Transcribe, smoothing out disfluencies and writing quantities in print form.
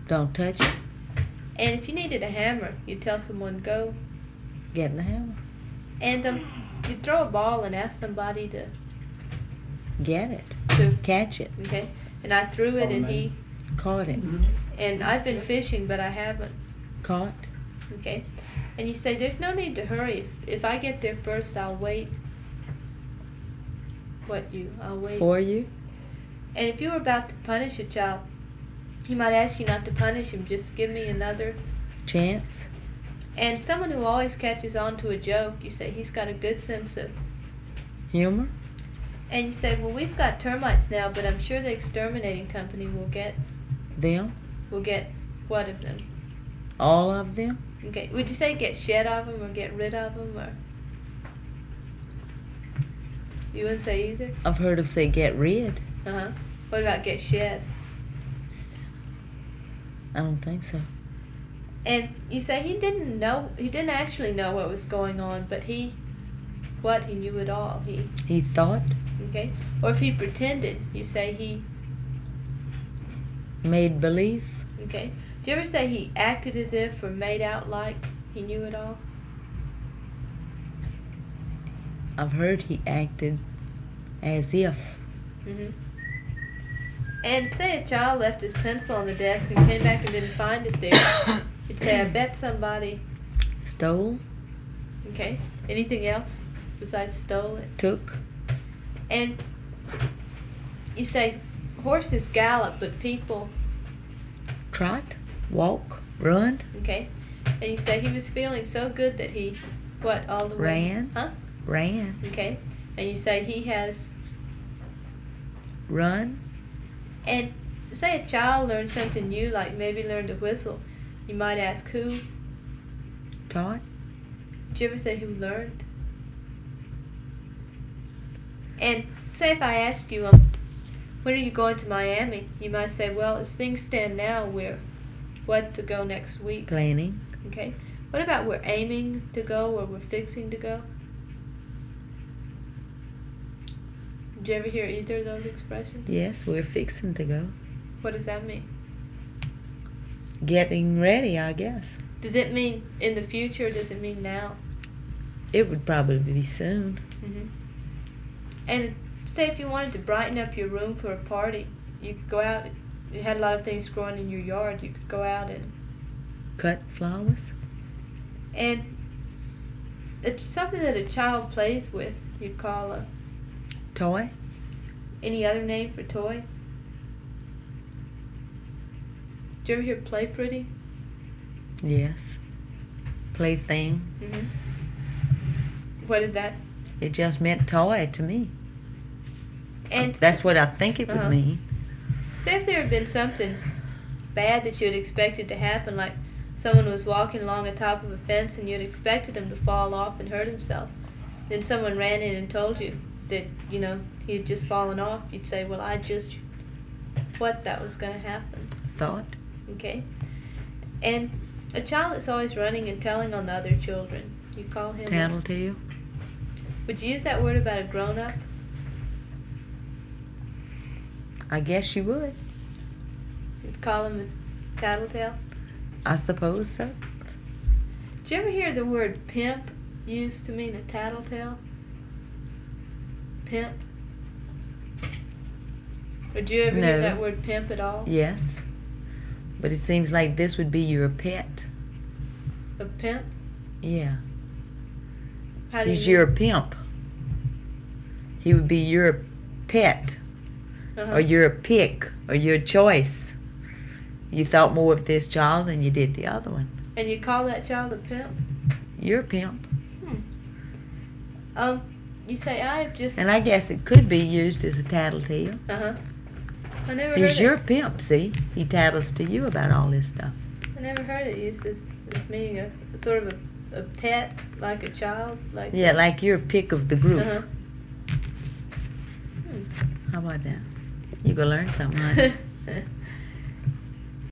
Don't touch it. And if you needed a hammer, you'd tell someone, go. Get the hammer. And you'd throw a ball and ask somebody to Get it. to Catch it. okay. And I threw it, and he. Caught it. And I've been fishing, but I haven't. Caught. Okay. And you say, there's no need to hurry. If I get there first, I'll wait. I'll wait. For you. And if you were about to punish a child, he might ask you not to punish him. Just give me another Chance. And someone who always catches on to a joke, you say he's got a good sense of Humor. And you say, well, we've got termites now, but I'm sure the exterminating company will get Them. what of them? All of them. Okay. Would you say get shed of them or get rid of them, or you wouldn't say either? I've heard of say get rid. What about get shed? I don't think so. And you say he didn't actually know what was going on, but he knew it all. He thought. Okay. Or if he pretended, you say he Made believe. Okay. Do you ever say he acted as if or made out like he knew it all? I've heard he acted as if. And say a child left his pencil on the desk and came back and didn't find it there. You'd say, I bet somebody Stole. Okay. Anything else besides stole it? Took. And you say horses gallop, but people Trot. Walk. Run. Okay. And you say he was feeling so good that he all the way? Ran. Huh? Ran. Okay. And you say he has Run. And say a child learned something new, like maybe learned to whistle. You might ask who. Taught. Did you ever say who learned? And say if I ask you, when are you going to Miami? You might say, well, as things stand now, we're to go next week. Planning. Okay. What about we're aiming to go or we're fixing to go? Did you ever hear either of those expressions? Yes, we're fixing to go. What does that mean? Getting ready, I guess. Does it mean in the future or does it mean now? It would probably be soon. And say if you wanted to brighten up your room for a party, you could go out. You had a lot of things growing in your yard. You could go out and Cut flowers. And it's something that a child plays with. You'd call a Toy. any other name for toy. Did you ever hear play pretty? Yes. Plaything. What is that? It just meant toy to me. And that's what I think it would mean. say if there had been something bad that you had expected to happen, like someone was walking along the top of a fence and you had expected him to fall off and hurt himself. Then someone ran in and told you that, he had just fallen off. You'd say, well, I just what that was going to happen. Thought. Okay. And a child that's always running and telling on the other children, you call him Tattletale. Would you use that word about a grown-up? I guess you would. You'd call him a tattletale? I suppose so. Did you ever hear the word pimp used to mean a tattletale? Pimp? Or did you ever hear that word pimp at all? Yes. But it seems like this would be your pet. A pimp? Yeah. How do He's you your pimp. He would be your pet. Or your pick. Or your choice. You thought more of this child than you did the other one. And you call that child a pimp? You're a pimp. You say, I have just... And I guess it could be used as a tattletale. I never heard He's your pimp, see? He tattles to you about all this stuff. I never heard it used as meaning a sort of a pet, like a child. Yeah, like your pick of the group. Hmm. How about that? You gonna learn something, huh?